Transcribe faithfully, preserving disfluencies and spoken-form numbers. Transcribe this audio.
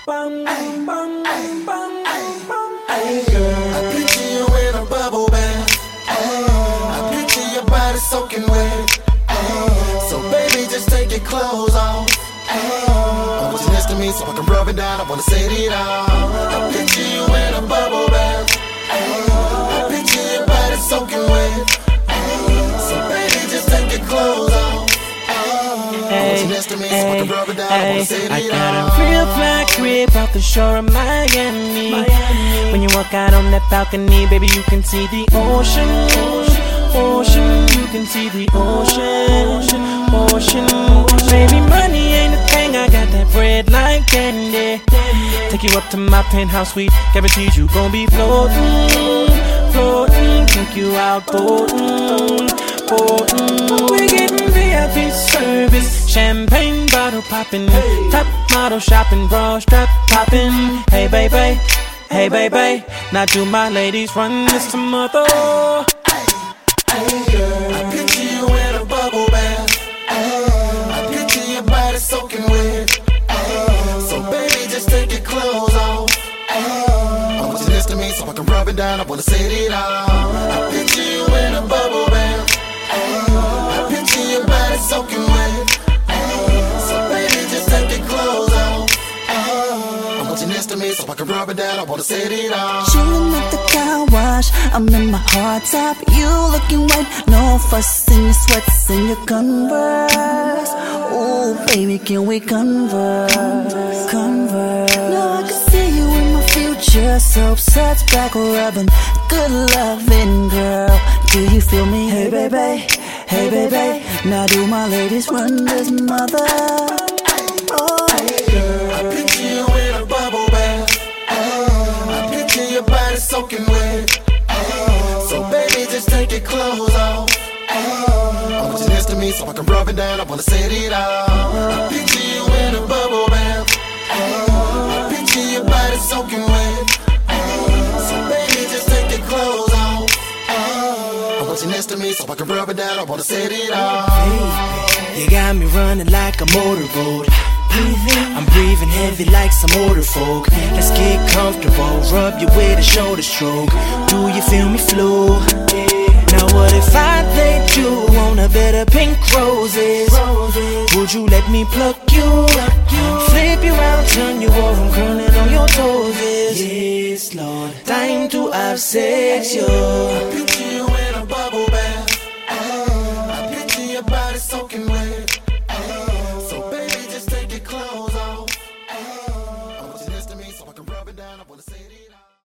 bum, Ay, bum, ay, bum, ay, bum, ay, girl. I picture you in a bubble bath. Ay, I picture your body soaking wet. Ay, so baby, just take your clothes off. Ay, I want you next to me so I can rub it down. I wanna set it off. I picture you in a bubble bath. Ay, I picture your body soaking wet. Ay, so baby, just take your clothes off. Hey, hey, hey, I got a real fly crib off the shore of Miami. Miami. When you walk out on that balcony, baby, you can see the ocean. Ocean, you can see the ocean. Ocean, baby, money ain't a thing. I got that bread like candy. Take you up to my penthouse suite, guaranteed you gon' be floating, floating. Take you out boating, boating. We're getting V I P service, champagne bottle popping, top model shopping, bra strap popping. Hey baby, hey baby, now do my ladies run this mother? Hey girl, I picture you in a bubble bath. I picture your body soaking wet. So baby, just take your clothes off. I want you next to me so I can rub it down. I wanna set it off. I picture you in a bubble bath. I picture your body soaking wet. So baby, just take your clothes off. I want you next to me so I can rub it down. I wanna set it off. Chillin' at the car wash, I'm in my hard top. You looking wet, no fuss in your sweats and your Converse. Ooh, baby, can we converse? Converse. Now I can see you in my future. Soap suds, back rubbing, good loving, girl. Do you feel me? Hey, baby. Hey, baby. Now do my ladies run this mother? Oh, girl, I picture you in a bubble bath. I picture your body soaking wet. So baby, just take your clothes off. I want you next to me so I can rub it down. I wanna set it off. I picture you in a bubble bath. I picture your body soaking wet. So baby, just take your clothes off. I want you next to me so I can rub it down. I wanna set it off. Baby, you got me running like a motorboat. I'm breathing heavy like some older folk. Let's get comfortable, rub you with a shoulder stroke. Do you feel me flow? Now what if I laid you on a bed of pink roses? Would you let me pluck you? Flip you out, turn you over, I'm curling on your toes. Yes, Lord, time to have sex, yo. I picture you in a bubble bath. I picture your body soaking wet. So baby, just take your clothes off. I want you next to me so I can rub it down. I wanna say it.